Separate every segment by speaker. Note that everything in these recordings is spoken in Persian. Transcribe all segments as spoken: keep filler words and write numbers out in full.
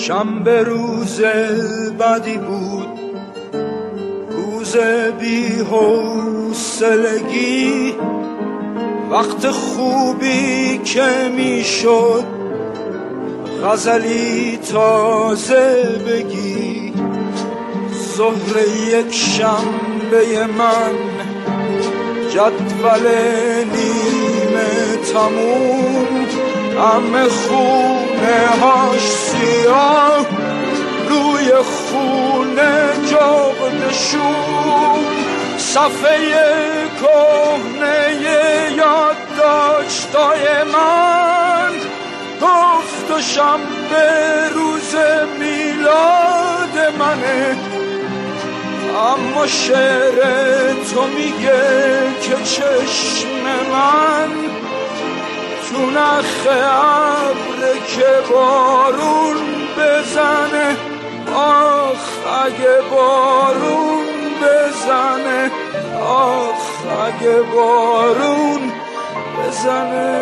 Speaker 1: شنبه روز بدی بود، روز بی حوصلگی، وقت خوبی که میشد غزلی تازه بگی. ظهر یک شنبه من، جدول نیمه تموم، همه خونه هاش سیاه، روی خونه جغدشون، صفحه کهنه یادداشتای من گفت و شنبه روز میلاد منه. اما شعر تو میگه که چشم من تو نخ ابره که بارون بزنه. آخ اگه بارون بزنه، آخ اگه بارون بزنه.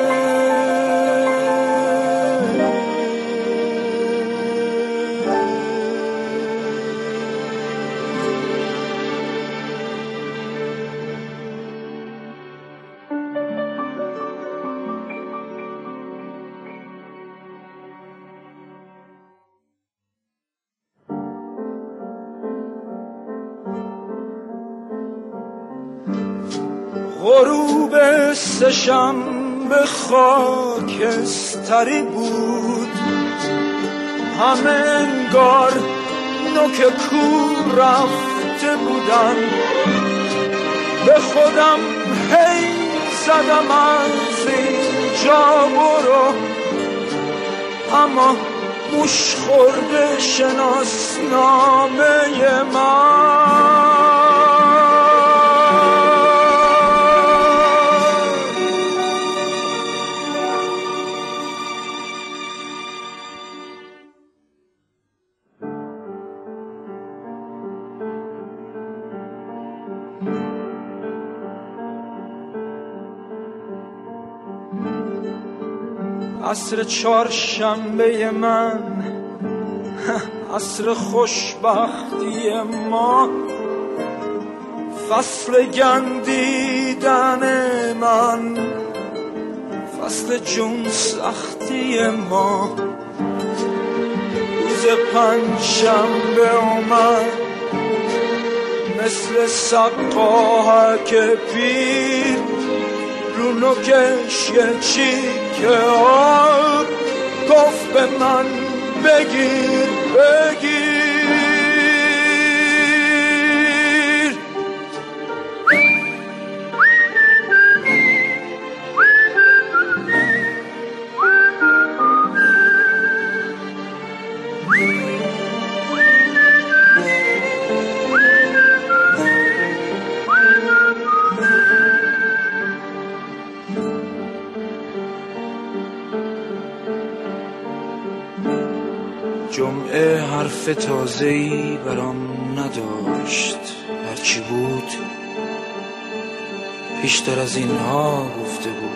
Speaker 1: غروب سه‌شنبه خاکستری بود، همه انگار نوک کور رفته بودن. به خودم هی زدم از اینجا برو، اما موش خورده شناسنامه من. عصر چهارشنبه من، عصر خوشبختی ما، فصل گندیدن من، فصل جون سختی ما. روز پنجشنبه اومد مثل سقاهک پیر، رو نوکش یه چیکه آب گفت به من بگیر بگیر. جمعه حرف تازه‌ای برام نداشت، هرچی بود پیشتر از اینها گفته بود.